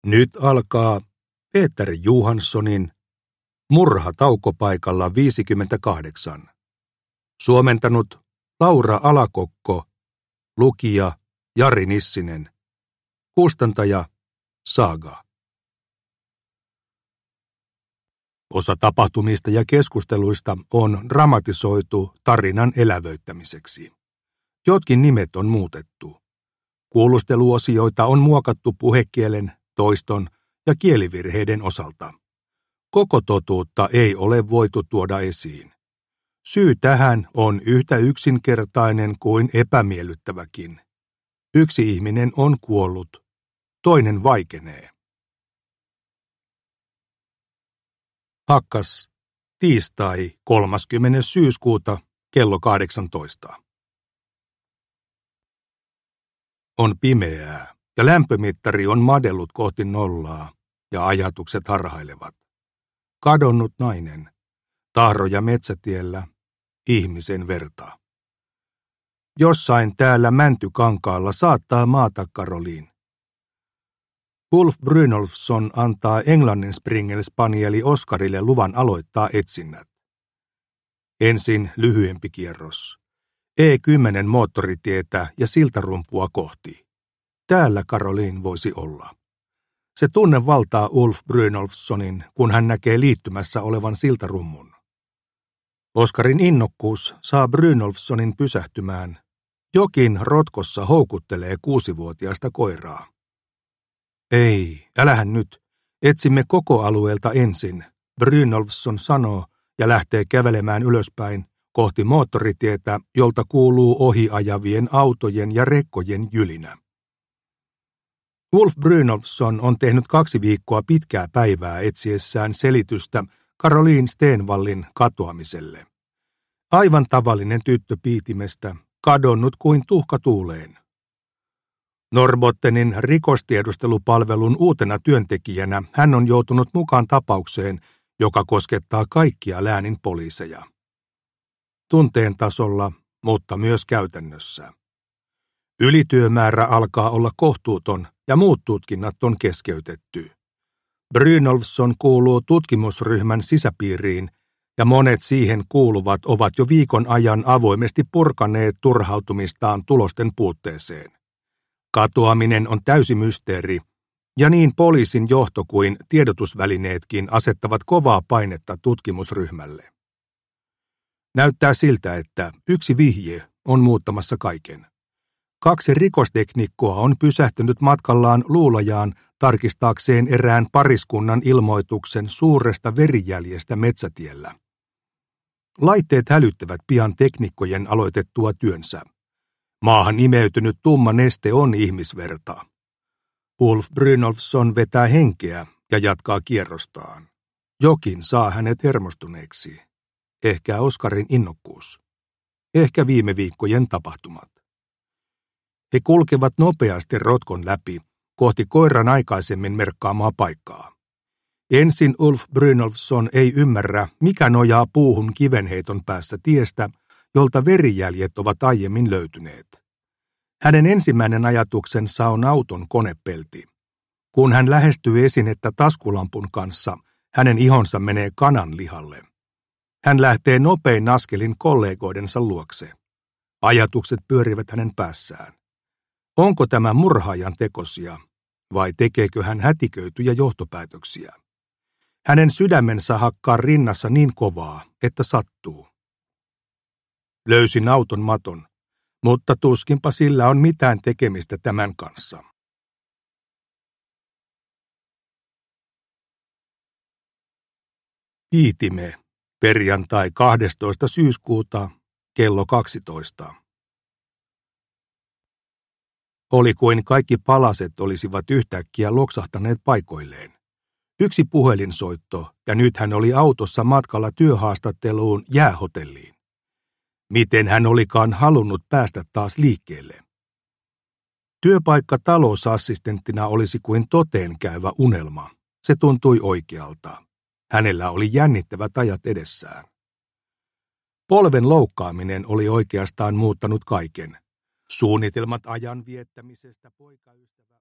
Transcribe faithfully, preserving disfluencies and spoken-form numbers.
Nyt alkaa Peter Johanssonin Murha taukopaikalla viisikymmentäkahdeksan. Suomentanut Laura Alakokko, lukija Jari Nissinen, kustantaja Saga. Osa tapahtumista ja keskusteluista on dramatisoitu tarinan elävöittämiseksi. Jotkin nimet on muutettu. Kuulusteluosioita on muokattu puhekielen, toiston ja kielivirheiden osalta. Koko totuutta ei ole voitu tuoda esiin. Syy tähän on yhtä yksinkertainen kuin epämiellyttäväkin. Yksi ihminen on kuollut, toinen vaikenee. Hakkas, tiistai kolmaskymmenes syyskuuta kello kahdeksantoista. On pimeää ja lämpömittari on madellut kohti nollaa ja ajatukset harhailevat. Kadonnut nainen, tahroja metsätiellä, ihmisen verta. Jossain täällä Mäntykankaalla saattaa maata Karoliin. Ulf Brynolfsson antaa Englannin Springel-spanieli Oscarille luvan aloittaa etsinnät. Ensin lyhyempi kierros. E kymmenen moottoritietä ja siltarumpua kohti. Täällä Karoliin voisi olla. Se tunne valtaa Ulf Brynolfssonin, kun hän näkee liittymässä olevan siltarummun. Oskarin innokkuus saa Brynolfssonin pysähtymään. Jokin rotkossa houkuttelee kuusivuotiaasta koiraa. Ei, älähän nyt. Etsimme koko alueelta ensin, Brynolfsson sanoo ja lähtee kävelemään ylöspäin kohti moottoritietä, jolta kuuluu ohiajavien autojen ja rekkojen jylinä. Ulf Brynolfsson on tehnyt kaksi viikkoa pitkää päivää etsiessään selitystä Caroline Stenvallin katoamiselle. Aivan tavallinen tyttö Piitimestä, kadonnut kuin tuhka tuuleen. Norrbottenin rikostiedustelupalvelun uutena työntekijänä hän on joutunut mukaan tapaukseen, joka koskettaa kaikkia läänin poliiseja. Tunteen tasolla, mutta myös käytännössä. Ylityömäärä alkaa olla kohtuuton ja muut tutkinnat on keskeytetty. Brynolfsson kuuluu tutkimusryhmän sisäpiiriin ja monet siihen kuuluvat ovat jo viikon ajan avoimesti purkaneet turhautumistaan tulosten puutteeseen. Katoaminen on täysi mysteeri, ja niin poliisin johto kuin tiedotusvälineetkin asettavat kovaa painetta tutkimusryhmälle. Näyttää siltä, että yksi vihje on muuttamassa kaiken. Kaksi rikosteknikkoa on pysähtynyt matkallaan Luulajaan tarkistaakseen erään pariskunnan ilmoituksen suuresta verijäljestä metsätiellä. Laitteet hälyttävät pian teknikkojen aloitettua työnsä. Maahan imeytynyt tumma neste on ihmisverta. Ulf Brynolfsson vetää henkeä ja jatkaa kierrostaan. Jokin saa hänet hermostuneeksi. Ehkä Oskarin innokkuus. Ehkä viime viikkojen tapahtumat. He kulkevat nopeasti rotkon läpi kohti koiran aikaisemmin merkkaamaa paikkaa. Ensin Ulf Brynolfsson ei ymmärrä, mikä nojaa puuhun kivenheiton päässä tiestä, jolta verijäljet ovat aiemmin löytyneet. Hänen ensimmäinen ajatuksensa on auton konepelti. Kun hän lähestyy esinettä taskulampun kanssa, hänen ihonsa menee kanan lihalle. Hän lähtee nopein askelin kollegoidensa luokse. Ajatukset pyörivät hänen päässään. Onko tämä murhaajan tekosia, vai tekeekö hän hätiköityjä johtopäätöksiä? Hänen sydämensä hakkaa rinnassa niin kovaa, että sattuu. Löysin auton maton, mutta tuskinpa sillä on mitään tekemistä tämän kanssa. Piitime, perjantai kahdestoista syyskuuta, kello kaksitoista. Oli kuin kaikki palaset olisivat yhtäkkiä loksahtaneet paikoilleen. Yksi puhelinsoitto, ja nyt hän oli autossa matkalla työhaastatteluun jäähotelliin. Miten hän olikaan halunnut päästä taas liikkeelle? Työpaikka talousassistenttina olisi kuin toteen käyvä unelma. Se tuntui oikealta. Hänellä oli jännittävät ajat edessään. Polven loukkaaminen oli oikeastaan muuttanut kaiken. Suunnitelmat ajan viettämisestä poikaystävä...